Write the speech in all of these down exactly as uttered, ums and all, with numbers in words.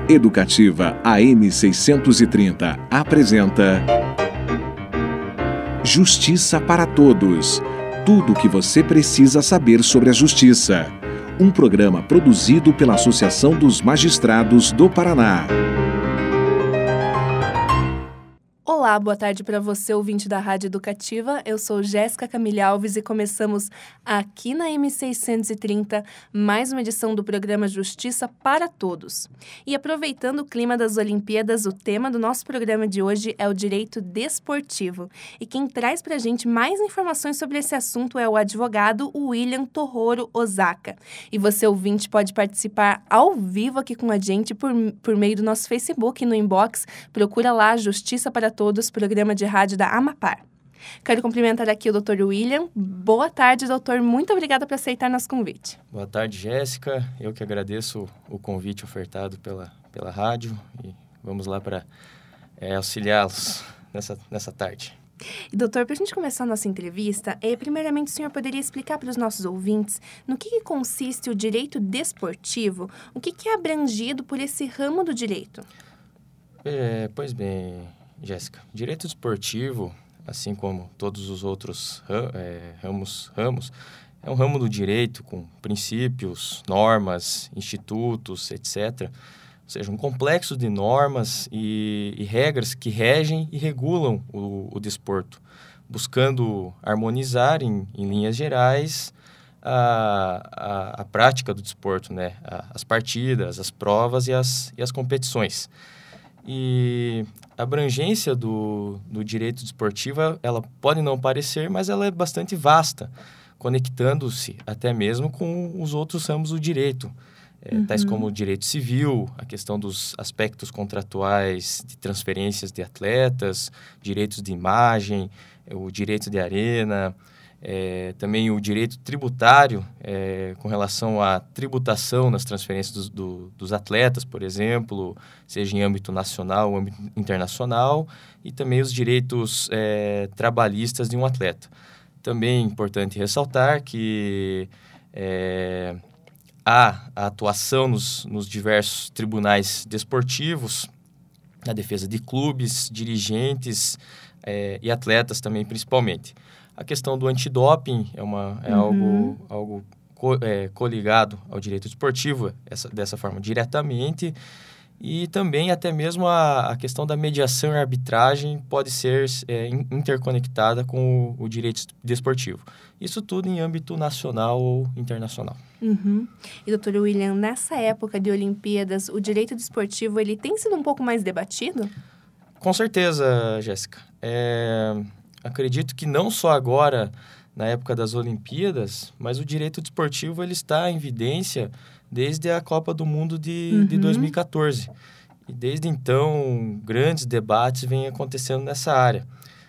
Educativa A M seiscentos e trinta apresenta Justiça para Todos. Tudo o que você precisa saber sobre a justiça. Um programa produzido pela Associação dos Magistrados do Paraná. Olá, boa tarde para você, ouvinte da Rádio Educativa. Eu sou Jéssica Camille Alves e começamos aqui na M seiscentos e trinta mais uma edição do programa Justiça para Todos. E aproveitando o clima das Olimpíadas, o tema do nosso programa de hoje é o direito desportivo. E quem traz para a gente mais informações sobre esse assunto é o advogado William Tohoro Osaka. E você, ouvinte, pode participar ao vivo aqui com a gente por, por meio do nosso Facebook no inbox. Procura lá Justiça para Todos. Todos, programa de rádio da Amapar. Quero cumprimentar aqui o doutor William. Boa tarde, doutor. Muito obrigada por aceitar nosso convite. Boa tarde, Jéssica. Eu que agradeço o convite ofertado pela, pela rádio e vamos lá para é, auxiliá-los nessa, nessa tarde. E, doutor, para a gente começar a nossa entrevista, é, primeiramente o senhor poderia explicar para os nossos ouvintes no que, que consiste o direito desportivo, o que, que é abrangido por esse ramo do direito? É, pois bem, Jéssica, direito desportivo, assim como todos os outros é, ramos, ramos, é um ramo do direito com princípios, normas, institutos, etcétera. Ou seja, um complexo de normas e, e regras que regem e regulam o, o desporto, buscando harmonizar, em, em linhas gerais, a, a, a prática do desporto, né? a, as partidas, as provas e as, e as competições. E a abrangência do, do direito desportivo, ela pode não parecer, mas ela é bastante vasta, conectando-se até mesmo com os outros ramos do direito, é, uhum. tais como o direito civil, a questão dos aspectos contratuais de transferências de atletas, direitos de imagem, o direito de arena, É, também o direito tributário é, com relação à tributação nas transferências dos, do, dos atletas, por exemplo, seja em âmbito nacional ou âmbito internacional, e também os direitos é, trabalhistas de um atleta. Também é importante ressaltar que é, há a atuação nos, nos diversos tribunais desportivos, na defesa de clubes, dirigentes é, e atletas também, principalmente. A questão do antidoping é, uma, é uhum. algo, algo co, é, coligado ao direito desportivo, essa, dessa forma, diretamente. E também até mesmo a, a questão da mediação e arbitragem pode ser é, interconectada com o, o direito desportivo. Isso tudo em âmbito nacional ou internacional. Uhum. E, doutor William, nessa época de Olimpíadas, o direito desportivo ele tem sido um pouco mais debatido? Com certeza, Jéssica. É... Acredito que não só agora, na época das Olimpíadas, mas o direito desportivo ele está em evidência desde a Copa do Mundo de, uhum. de dois mil e catorze. E desde então, grandes debates vêm acontecendo nessa área.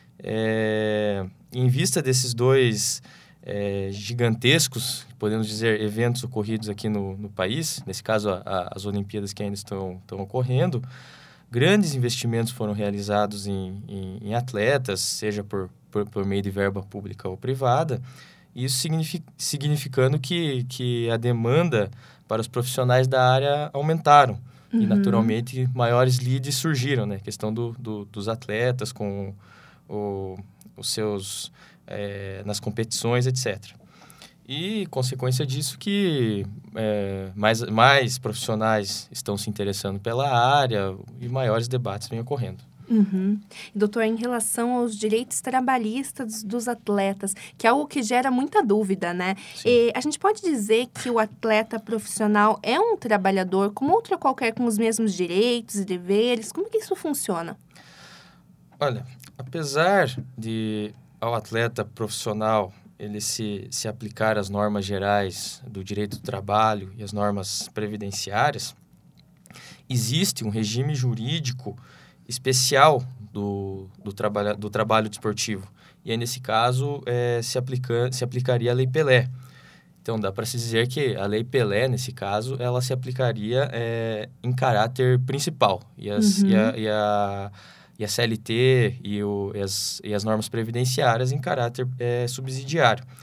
É, em vista desses dois é, gigantescos, podemos dizer, eventos ocorridos aqui no, no país, nesse caso, a, a, as Olimpíadas que ainda estão, estão ocorrendo, grandes investimentos foram realizados em, em, em atletas, seja por, por, por meio de verba pública ou privada, isso signific, significando que, que a demanda para os profissionais da área aumentaram. Uhum. E, naturalmente, maiores leads surgiram, né? A questão do, do, dos atletas com o, os seus... É, nas competições, etcétera. E, consequência disso, que é, mais, mais profissionais estão se interessando pela área e maiores debates vêm ocorrendo. Uhum. Doutor, em relação aos direitos trabalhistas dos atletas, que é algo que gera muita dúvida, né? E a gente pode dizer que o atleta profissional é um trabalhador como outro qualquer, com os mesmos direitos e deveres? Como que isso funciona? Olha, apesar de ao atleta profissional ele se, se aplicar às normas gerais do direito do trabalho e as normas previdenciárias, existe um regime jurídico especial do, do, trabalha, do trabalho desportivo. E aí, nesse caso, é, se, aplica, se aplicaria a Lei Pelé. Então, dá para se dizer que a Lei Pelé, nesse caso, ela se aplicaria é, em caráter principal. E as, uhum. e a, e a E a C L T e, o, e, as, e as normas previdenciárias em caráter é, subsidiário.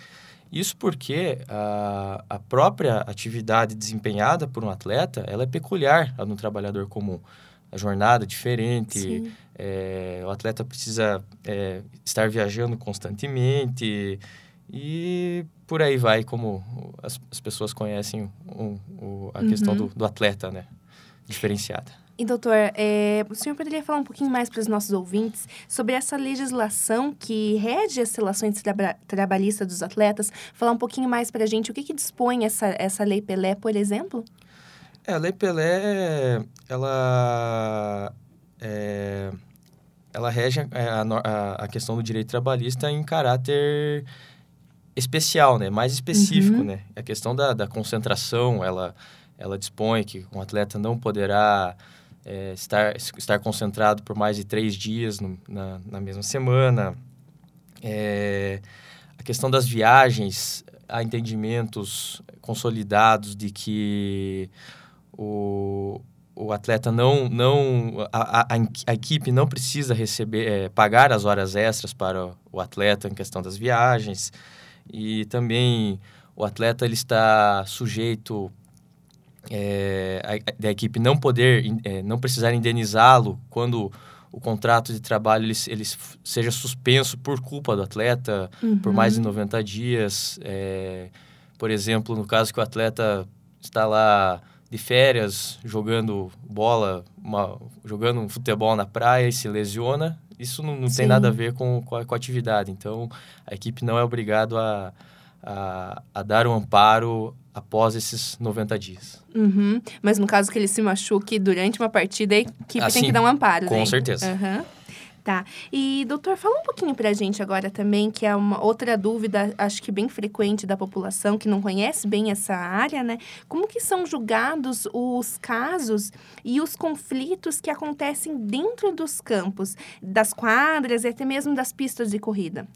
Isso porque a, a própria atividade desempenhada por um atleta, ela é peculiar a de um trabalhador comum. A jornada é diferente, é, o atleta precisa é, estar viajando constantemente e por aí vai, como as, as pessoas conhecem o, o, a uhum. questão do, do atleta, né? Diferenciada. E, doutor, é, o senhor poderia falar um pouquinho mais para os nossos ouvintes sobre essa legislação que rege as relações traba- trabalhistas dos atletas? Falar um pouquinho mais para a gente o que, que dispõe essa, essa Lei Pelé, por exemplo? É, a Lei Pelé, ela, é, ela rege a, a, a questão do direito trabalhista em caráter especial, né? Mais específico, uhum. né? A questão da, da concentração, ela, ela dispõe que um atleta não poderá é, estar, estar concentrado por mais de três dias no, na, na mesma semana. É, a questão das viagens, há entendimentos consolidados de que o, o atleta não... não a, a, a equipe não precisa receber, é, pagar as horas extras para o atleta em questão das viagens. E também o atleta ele está sujeito é, a, a equipe não poder, é, não precisar indenizá-lo quando o contrato de trabalho ele, ele seja suspenso por culpa do atleta uhum. por mais de noventa dias. É, por exemplo, no caso que o atleta está lá de férias jogando bola, uma, jogando um futebol na praia e se lesiona, isso não, não tem nada a ver com, com, a, com a atividade. Então, a equipe não é obrigada a, a, a dar um amparo após esses noventa dias. Uhum. Mas no caso que ele se machuque durante uma partida, a equipe ah, tem sim, que dar um amparo, com né? certeza. Uhum. Tá. E, doutor, fala um pouquinho pra gente agora também, que é uma outra dúvida, acho que bem frequente da população, que não conhece bem essa área, né? Como que são julgados os casos e os conflitos que acontecem dentro dos campos, das quadras e até mesmo das pistas de corrida?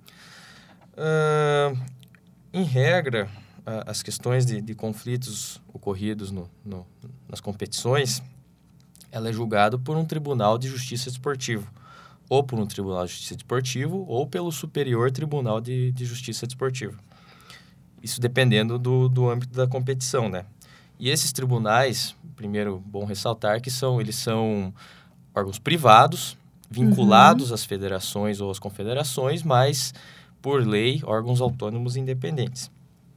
Uh, em regra, uh, as questões de, de conflitos ocorridos no, no, nas competições, ela é julgada por um tribunal de justiça desportivo, ou por um Tribunal de Justiça Desportivo, ou pelo Superior Tribunal de, de Justiça Desportiva. Isso dependendo do, do âmbito da competição, né? E esses tribunais, primeiro, bom ressaltar que são, eles são órgãos privados, vinculados uhum. às federações ou às confederações, mas, por lei, órgãos autônomos independentes.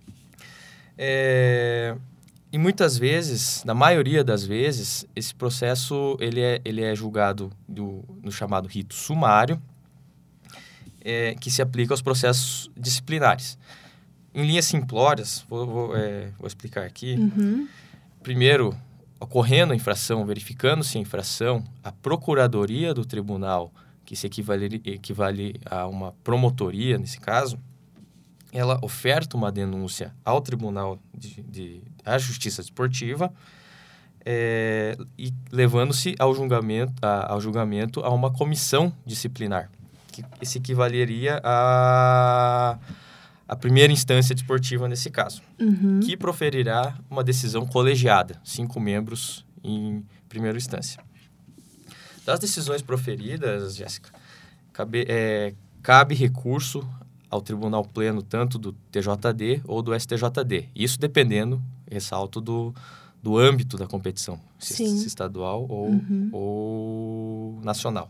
É... E muitas vezes, na maioria das vezes, esse processo ele é, ele é julgado do, no chamado rito sumário, é, que se aplica aos processos disciplinares. Em linhas simplórias, vou, vou, é, vou explicar aqui. Uhum. Primeiro, ocorrendo a infração, verificando-se a infração, a procuradoria do tribunal, que se equivale, equivale a uma promotoria, nesse caso, ela oferta uma denúncia ao Tribunal de, de à Justiça Desportiva é, e levando-se ao julgamento, a, ao julgamento a uma comissão disciplinar, que se equivaleria a, a primeira instância desportiva nesse caso, uhum. que proferirá uma decisão colegiada, cinco membros em primeira instância. Das decisões proferidas, Jéssica, cabe, é, cabe recurso ao Tribunal Pleno, tanto do T J D ou do S T J D. Isso dependendo, ressalto, do, do âmbito da competição, se, se estadual ou, uhum. ou nacional.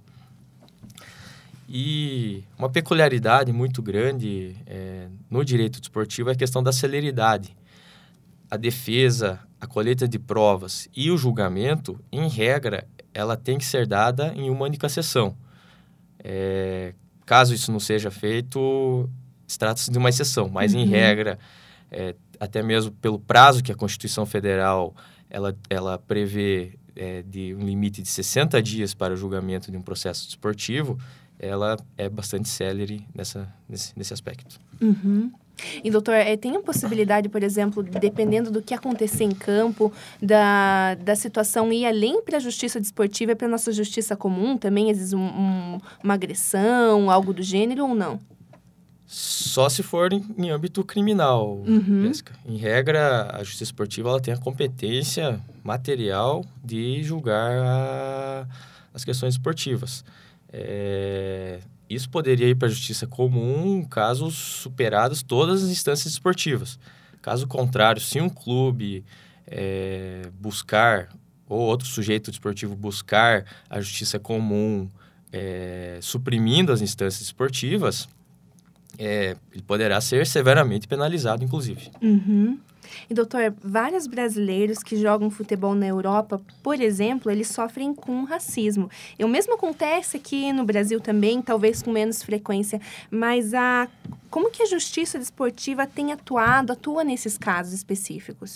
E uma peculiaridade muito grande é, no direito desportivo é a questão da celeridade. A defesa, a colheita de provas e o julgamento, em regra, ela tem que ser dada em uma única sessão. É, Caso isso não seja feito, trata-se de uma exceção, mas, uhum. em regra, é, até mesmo pelo prazo que a Constituição Federal ela, ela prevê é, de um limite de sessenta dias para o julgamento de um processo desportivo, ela é bastante célere nessa, nesse, nesse aspecto. Uhum. E, doutor, é, tem a possibilidade, por exemplo, dependendo do que acontecer em campo, da, da situação ir além para a justiça desportiva e para a nossa justiça comum? Também existe um, um, uma agressão, algo do gênero ou não? Só se for em, em âmbito criminal, uhum. Jéssica. Em regra, a justiça esportiva ela tem a competência material de julgar a, as questões esportivas. É... isso poderia ir para a justiça comum caso superadas todas as instâncias esportivas. Caso contrário, se um clube é, buscar, ou outro sujeito desportivo buscar a justiça comum é, suprimindo as instâncias esportivas, é, ele poderá ser severamente penalizado, inclusive. Uhum. E, doutor, vários brasileiros que jogam futebol na Europa, por exemplo, eles sofrem com racismo. E o mesmo acontece aqui no Brasil também, talvez com menos frequência, mas a, como que a justiça desportiva tem atuado, atua nesses casos específicos?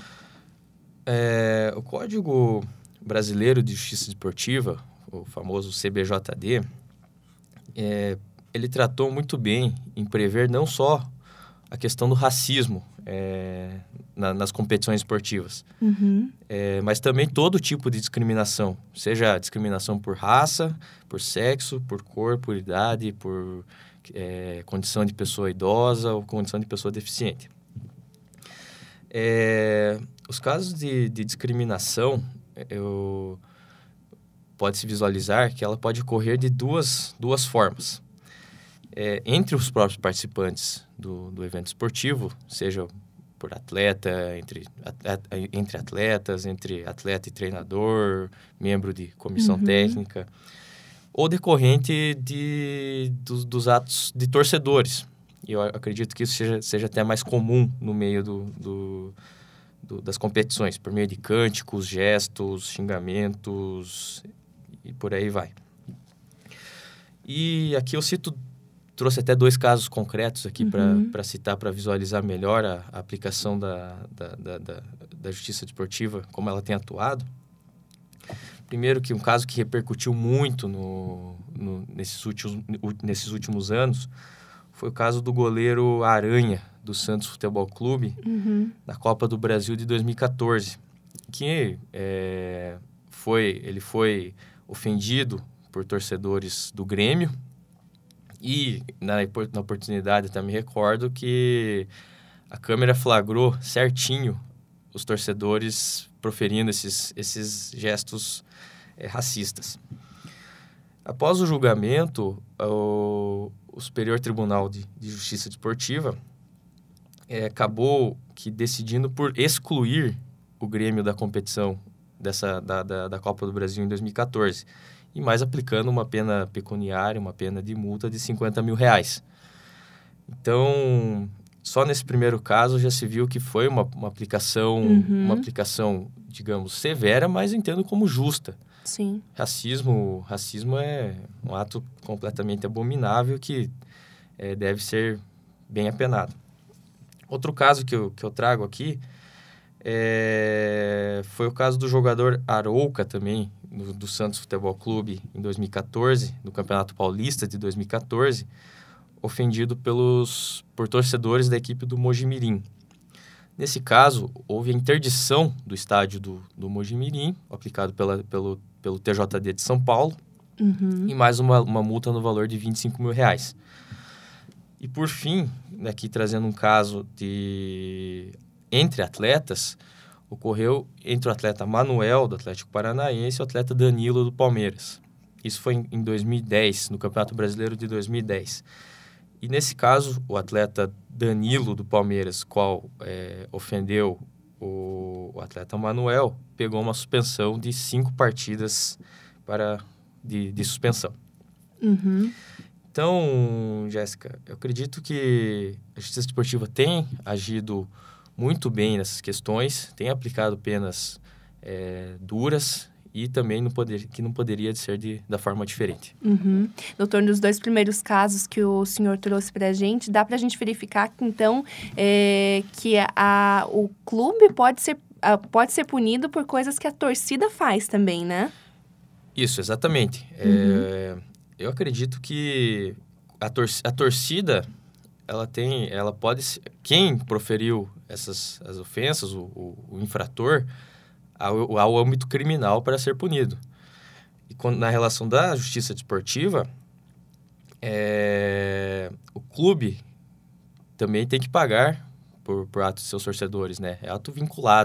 É, o Código Brasileiro de Justiça Desportiva, o famoso C B J D, é, ele tratou muito bem em prever não só a questão do racismo é, na, nas competições esportivas, uhum. é, mas também todo tipo de discriminação, seja discriminação por raça, por sexo, por cor, por idade, por é, condição de pessoa idosa ou condição de pessoa deficiente. É, os casos de, de discriminação, eu, pode-se visualizar que ela pode ocorrer de duas, duas formas. É, entre os próprios participantes do, do evento esportivo, seja por atleta, entre, at, entre atletas, entre atleta e treinador, membro de comissão uhum. técnica, ou decorrente de, dos, dos atos de torcedores. E eu acredito que isso seja, seja até mais comum no meio do, do, do, das competições, por meio de cânticos, gestos, xingamentos e por aí vai. E aqui eu cito trouxe até dois casos concretos aqui uhum. para citar, para visualizar melhor a, a aplicação da, da, da, da, da justiça desportiva, como ela tem atuado. Primeiro, que um caso que repercutiu muito no, no, nesses, últimos, nesses últimos anos foi o caso do goleiro Aranha, do Santos Futebol Clube, uhum. na Copa do Brasil de dois mil e catorze, que é, foi, ele foi ofendido por torcedores do Grêmio. E, na, na oportunidade, eu também recordo que a câmera flagrou certinho os torcedores proferindo esses, esses gestos é, racistas. Após o julgamento, o, o Superior Tribunal de, de Justiça Desportiva é, acabou que decidindo por excluir o Grêmio da competição dessa, da, da, da Copa do Brasil em dois mil e catorze. E mais aplicando uma pena pecuniária, uma pena de multa de cinquenta mil reais. Então, só nesse primeiro caso já se viu que foi uma, uma aplicação, uhum. uma aplicação, digamos, severa, mas eu entendo como justa. Sim. Racismo, racismo é um ato completamente abominável que é, deve ser bem apenado. Outro caso que eu, que eu trago aqui é, foi o caso do jogador Arouca também, do, do Santos Futebol Clube, em dois mil e catorze, no Campeonato Paulista de dois mil e catorze, ofendido pelos, por torcedores da equipe do Mojimirim. Nesse caso, houve a interdição do estádio do, do Mojimirim, aplicado pela, pelo, pelo T J D de São Paulo, uhum. e mais uma, uma multa no valor de vinte e cinco mil reais. E, por fim, aqui trazendo um caso de entre atletas, ocorreu entre o atleta Manuel, do Atlético Paranaense, e o atleta Danilo, do Palmeiras. Isso foi em, em dois mil e dez, no Campeonato Brasileiro de dois mil e dez. E, nesse caso, o atleta Danilo, do Palmeiras, qual é, ofendeu o, o atleta Manuel, pegou uma suspensão de cinco partidas para, de, de suspensão. Uhum. Então, Jéssica, eu acredito que a Justiça Desportiva tem agido muito bem nessas questões, tem aplicado penas é, duras e também não poder, que não poderia ser de, da forma diferente. Uhum. Doutor, nos dois primeiros casos que o senhor trouxe para a gente, dá para a gente verificar que, então, é, que a, o clube pode ser, a, pode ser punido por coisas que a torcida faz também, né? Isso, exatamente. Uhum. É, eu acredito que a, tor- a torcida, ela tem, ela pode, quem proferiu essas as ofensas, o, o, o infrator, ao, ao âmbito criminal para ser punido. E quando, na relação da justiça desportiva, é, o clube também tem que pagar por, por atos de seus torcedores, né? É ato vinculado.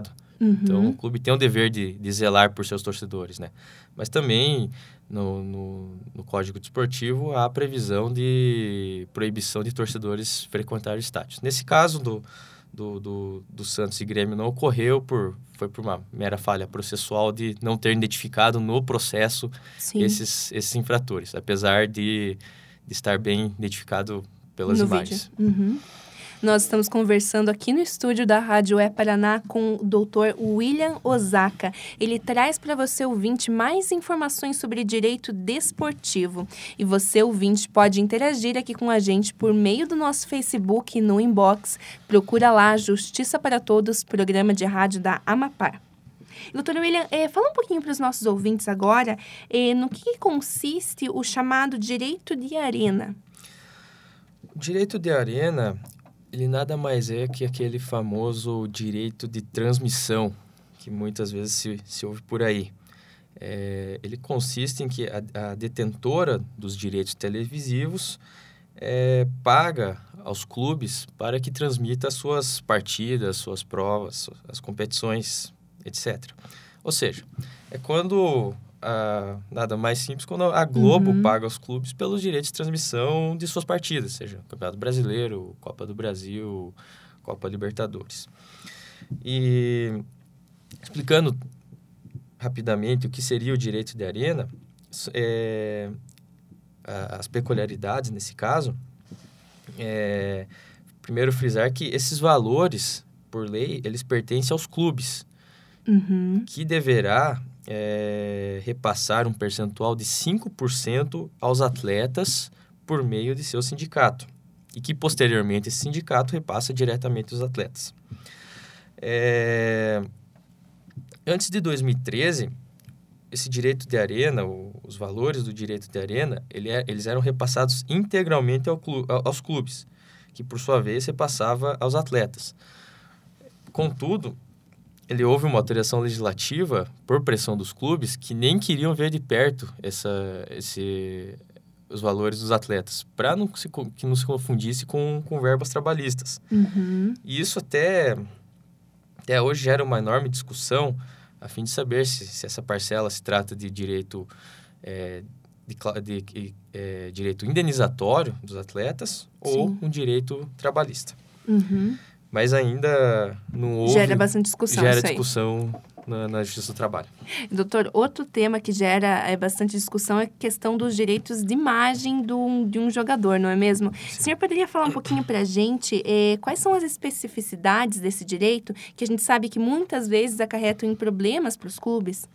Uhum. Então, o clube tem o dever de, de zelar por seus torcedores, né? Mas também, no, no, no Código Desportivo, há a previsão de proibição de torcedores frequentar estádios. Nesse caso do, do, do, do Santos e Grêmio não ocorreu, por, foi por uma mera falha processual de não ter identificado no processo esses, esses infratores, apesar de, de estar bem identificado pelas no imagens. Vídeo. Uhum. Nós estamos conversando aqui no estúdio da Rádio E Paraná com o doutor William Osaka. Ele traz para você, ouvinte, mais informações sobre direito desportivo. E você, ouvinte, pode interagir aqui com a gente por meio do nosso Facebook no inbox. Procura lá Justiça para Todos, programa de rádio da Amapá. Doutor William, eh, fala um pouquinho para os nossos ouvintes agora eh, no que consiste o chamado direito de arena. O direito de arena, ele nada mais é que aquele famoso direito de transmissão que muitas vezes se, se ouve por aí. É, ele consiste em que a, a detentora dos direitos televisivos é, paga aos clubes para que transmita as suas partidas, suas provas, as competições, etcétera. Ou seja, é quando... A, nada mais simples quando a Globo uhum. paga aos clubes pelos direitos de transmissão de suas partidas, seja Campeonato Brasileiro, Copa do Brasil, Copa Libertadores. E explicando rapidamente o que seria o direito de arena, é, as peculiaridades nesse caso, é, primeiro frisar que esses valores, por lei, eles pertencem aos clubes, uhum. que deverá É, repassar um percentual de cinco por cento aos atletas por meio de seu sindicato e que, posteriormente, esse sindicato repassa diretamente aos atletas. É, antes de dois mil e treze, esse direito de arena, o, os valores do direito de arena, ele é, eles eram repassados integralmente ao clu, aos clubes, que, por sua vez, repassava aos atletas. Contudo, ele houve uma alteração legislativa por pressão dos clubes que nem queriam ver de perto essa, esse, os valores dos atletas, para não se, que não se confundisse com, com verbas trabalhistas. Uhum. E isso até, até hoje gera uma enorme discussão a fim de saber se, se essa parcela se trata de direito, é, de, de, de é, direito indenizatório dos atletas Sim. ou um direito trabalhista. Uhum. Mas ainda não houve... Gera bastante discussão Gera isso aí. discussão na, na Justiça do Trabalho. Doutor, outro tema que gera é, bastante discussão é a questão dos direitos de imagem do, de um jogador, não é mesmo? Sim. O senhor poderia falar um pouquinho para a gente é, quais são as especificidades desse direito, que a gente sabe que muitas vezes acarretam em problemas para os clubes?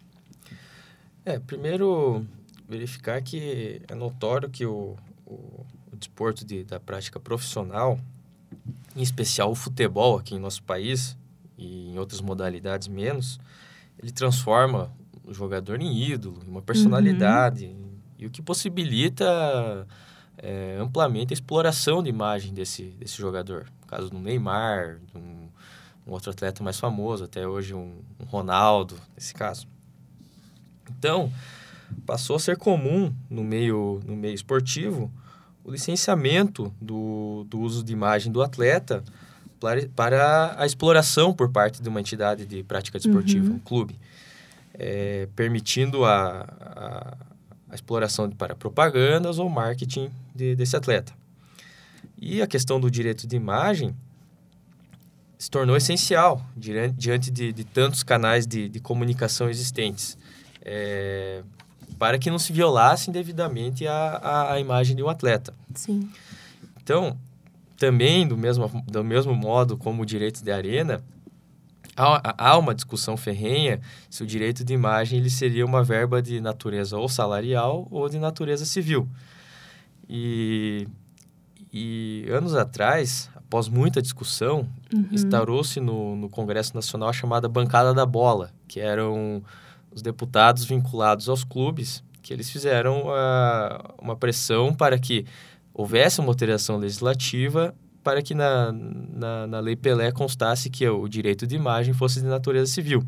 É, primeiro, verificar que é notório que o, o, o desporto de, da prática profissional, em especial o futebol aqui em nosso país e em outras modalidades menos, ele transforma o jogador em ídolo, em uma personalidade, uhum. e o que possibilita é, amplamente a exploração de imagem desse, desse jogador. No caso do Neymar, de um, um outro atleta mais famoso, até hoje um, um Ronaldo, nesse caso. Então, passou a ser comum no meio, no meio esportivo o licenciamento do, do uso de imagem do atleta para, para a exploração por parte de uma entidade de prática desportiva, uhum. um clube, é, permitindo a, a, a exploração de, para propagandas ou marketing de, desse atleta. E a questão do direito de imagem se tornou essencial diante, diante de, de tantos canais de, de comunicação existentes, é, para que não se violasse indevidamente a, a, a imagem de um atleta. Sim. Então, também, do mesmo, do mesmo modo como o direito de arena, há, há uma discussão ferrenha se o direito de imagem ele seria uma verba de natureza ou salarial ou de natureza civil. E, e anos atrás, após muita discussão, uhum. instaurou-se no, no Congresso Nacional a chamada Bancada da Bola, que eram os deputados vinculados aos clubes, que eles fizeram uh, uma pressão para que houvesse uma alteração legislativa para que na, na, na Lei Pelé constasse que o direito de imagem fosse de natureza civil.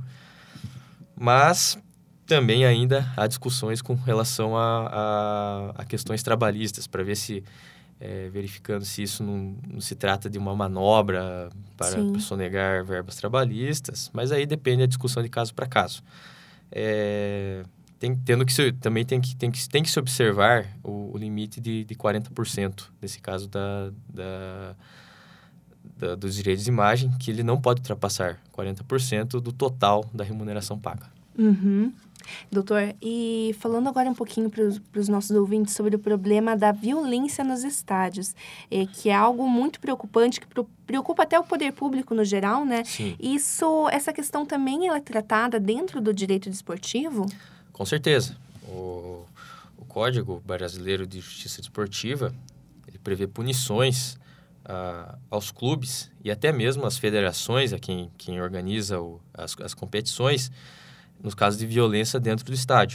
Mas também ainda há discussões com relação a, a, a questões trabalhistas, para ver se é, verificando se isso não, não se trata de uma manobra para Sim. sonegar verbas trabalhistas, mas aí depende da discussão de caso para caso. É, tem, tendo que se, também tem que, tem, que, tem que se observar o, o limite de, de quarenta por cento, nesse caso da, da, da, dos direitos de imagem, que ele não pode ultrapassar quarenta por cento do total da remuneração paga. Uhum. Doutor, e falando agora um pouquinho para os nossos ouvintes sobre o problema da violência nos estádios, é, que é algo muito preocupante, que pro, preocupa até o poder público no geral, né? Sim. Isso, essa questão também ela é tratada dentro do direito desportivo? Com certeza. O, o Código Brasileiro de Justiça Desportiva, ele prevê punições a, aos clubes e até mesmo às federações, a quem, quem organiza o, as, as competições, nos casos de violência dentro do estádio.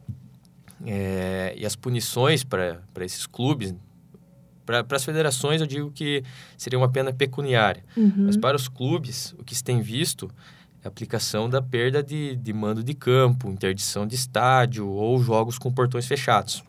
É, e as punições para esses clubes, para as federações eu digo que seria uma pena pecuniária, Uhum. mas para os clubes, o que se tem visto é a aplicação da perda de, de mando de campo, interdição de estádio ou jogos com portões fechados.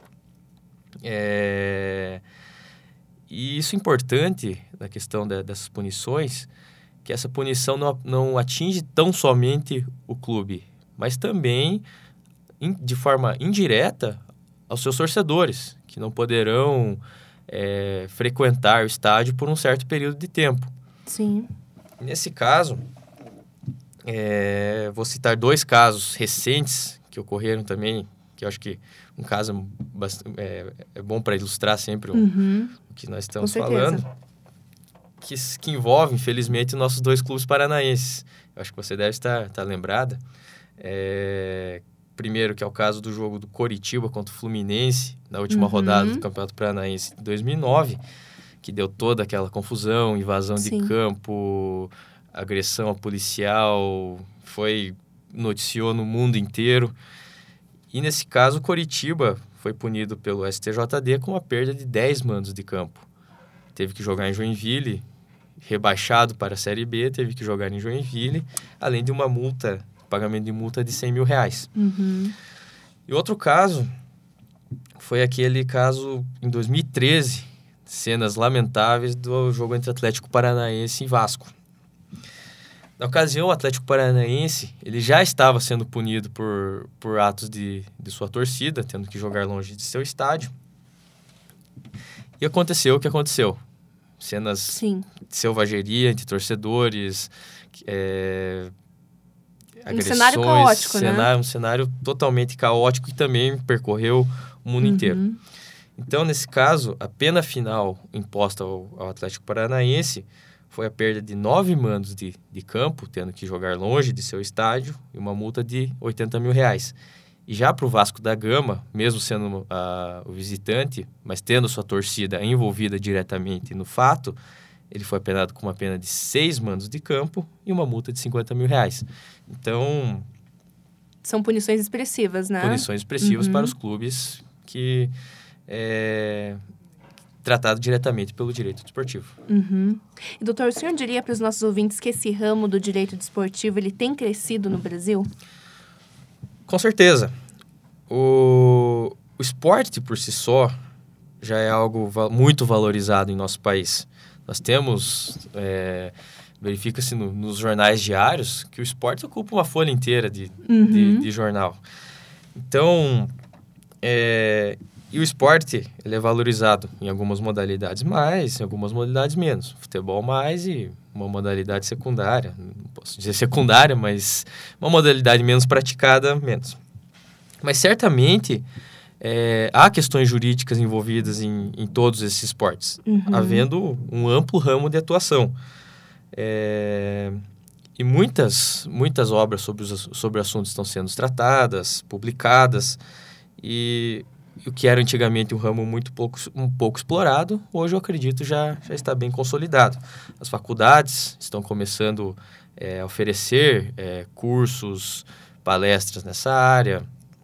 É, e isso é importante na questão da, dessas punições, que essa punição não, não atinge tão somente o clube, mas também, de forma indireta, aos seus torcedores, que não poderão é, frequentar o estádio por um certo período de tempo. Sim. Nesse caso, é, vou citar dois casos recentes que ocorreram também, que eu acho que um caso é, é bom para ilustrar sempre o, uhum. o que nós estamos Com certeza. falando, que, que envolve, infelizmente, nossos dois clubes paranaenses. Eu acho que você deve estar, estar lembrada. É, primeiro, que é o caso do jogo do Coritiba contra o Fluminense, na última uhum. rodada do Campeonato Paranaense de dois mil e nove, que deu toda aquela confusão, invasão Sim. de campo, agressão a policial, foi, noticiou no mundo inteiro. E nesse caso, o Coritiba foi punido pelo S T J D com a perda de dez mandos de campo. Teve que jogar em Joinville, rebaixado para a Série B, teve que jogar em Joinville, além de uma multa, pagamento de multa de cem mil reais. Uhum. E outro caso foi aquele caso em dois mil e treze, cenas lamentáveis do jogo entre Atlético Paranaense e Vasco. Na ocasião, o Atlético Paranaense ele já estava sendo punido por, por atos de, de sua torcida, tendo que jogar longe de seu estádio. E aconteceu o que aconteceu. Cenas Sim. de selvageria entre torcedores, é, agressões, um cenário caótico, cenário, né? Um cenário totalmente caótico e também percorreu o mundo uhum. inteiro. Então, nesse caso, a pena final imposta ao, ao Atlético Paranaense foi a perda de nove mandos de, de campo, tendo que jogar longe de seu estádio, e uma multa de oitenta mil reais. E já para o Vasco da Gama, mesmo sendo uh, o visitante, mas tendo sua torcida envolvida diretamente no fato, ele foi apenado com uma pena de seis mandos de campo e uma multa de cinquenta mil reais. Então... São punições expressivas, né? Punições expressivas uhum. para os clubes que é tratado diretamente pelo direito desportivo. Uhum. E, doutor, o senhor diria para os nossos ouvintes que esse ramo do direito desportivo ele tem crescido no Brasil? Com certeza. O, o esporte por si só já é algo va- muito valorizado em nosso país. Nós temos, é, verifica-se no, nos jornais diários, que o esporte ocupa uma folha inteira de, uhum. de, de jornal. Então, é, e o esporte ele é valorizado em algumas modalidades mais, em algumas modalidades menos. Futebol mais e uma modalidade secundária, não posso dizer secundária, mas uma modalidade menos praticada, menos. Mas certamente é, há questões jurídicas envolvidas em, em todos esses esportes, uhum. havendo um amplo ramo de atuação. É, e muitas, muitas obras sobre, os, sobre o assunto estão sendo tratadas, publicadas, e o que era antigamente um ramo muito pouco, um pouco explorado, hoje eu acredito já, já está bem consolidado. As faculdades estão começando é, a oferecer é, cursos, palestras nessa área,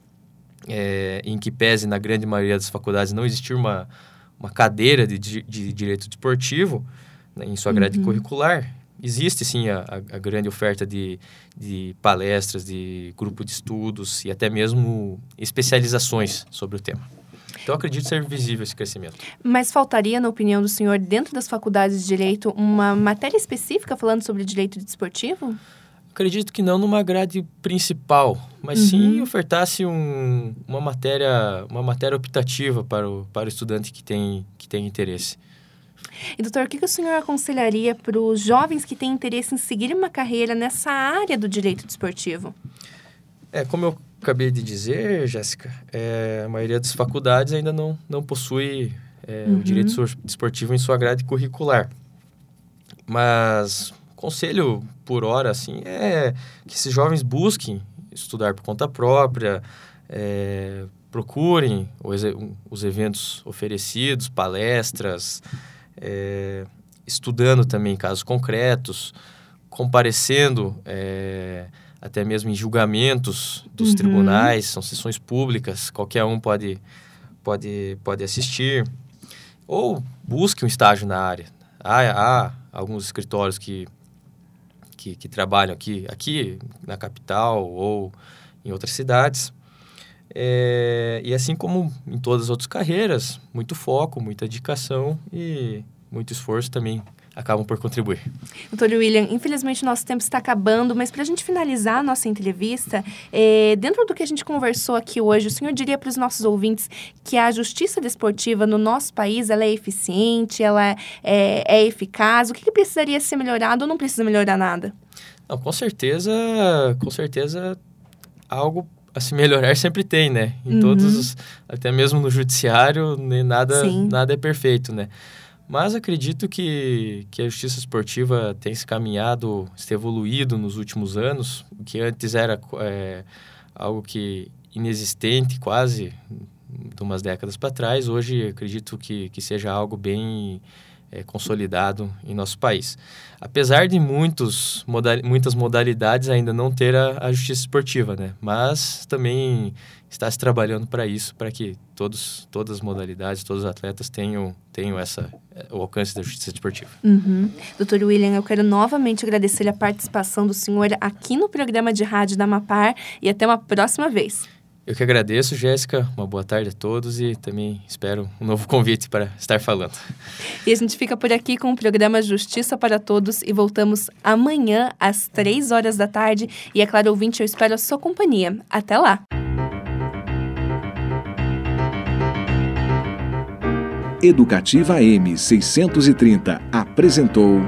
é, em que pese na grande maioria das faculdades não existir uma, uma cadeira de, de direito desportivo, né, em sua grade uhum. curricular. Existe, sim, a, a grande oferta de, de palestras, de grupo de estudos e até mesmo especializações sobre o tema. Então, eu acredito ser visível esse crescimento. Mas faltaria, na opinião do senhor, dentro das faculdades de Direito, uma matéria específica falando sobre Direito Desportivo? Acredito que não numa grade principal, mas uhum. sim ofertasse um, uma, matéria, uma matéria optativa para o, para o estudante que tem, que tem interesse. E, doutor, o que o senhor aconselharia para os jovens que têm interesse em seguir uma carreira nessa área do direito desportivo? É, como eu acabei de dizer, Jéssica, é, a maioria das faculdades ainda não, não possui é, uhum. o direito desportivo em sua grade curricular. Mas conselho por hora, assim, é que esses jovens busquem estudar por conta própria, é, procurem os, os eventos oferecidos, palestras, é, estudando também casos concretos, comparecendo é, até mesmo em julgamentos dos uhum. tribunais, são sessões públicas, qualquer um pode, pode, pode assistir, ou busque um estágio na área. Há, há alguns escritórios que Que, que trabalham aqui, aqui na capital ou em outras cidades. É, e assim como em todas as outras carreiras, muito foco, muita dedicação e muito esforço também acabam por contribuir. Doutor William, infelizmente o nosso tempo está acabando, mas para a gente finalizar a nossa entrevista, é, dentro do que a gente conversou aqui hoje, o senhor diria para os nossos ouvintes que a justiça desportiva no nosso país ela é eficiente, ela é, é, é eficaz? O que, que precisaria ser melhorado ou não precisa melhorar nada? Não, com certeza, com certeza algo a se melhorar sempre tem, né? Em uhum. todos os, até mesmo no judiciário, nem nada, nada é perfeito, né? Mas acredito que, que a justiça esportiva tem se caminhado, se evoluído nos últimos anos, o que antes era é, algo que inexistente quase, de umas décadas para trás, hoje acredito que, que seja algo bem é, consolidado em nosso país. Apesar de muitos, moda- muitas modalidades ainda não ter a, a justiça esportiva, né? Mas também está se trabalhando para isso, para que todos, todas as modalidades, todos os atletas tenham, tenham essa, o alcance da justiça desportiva. Uhum. doutor William, eu quero novamente agradecer a participação do senhor aqui no programa de rádio da Amapar e até uma próxima vez. Eu que agradeço, Jéssica. Uma boa tarde a todos e também espero um novo convite para estar falando. E a gente fica por aqui com o programa Justiça para Todos e voltamos amanhã às três horas da tarde. E é claro, ouvinte, eu espero a sua companhia. Até lá! Educativa M seiscentos e trinta apresentou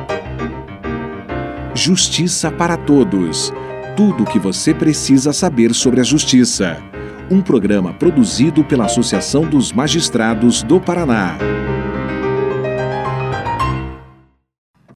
Justiça para Todos. Tudo o que você precisa saber sobre a justiça. Um programa produzido pela Associação dos Magistrados do Paraná.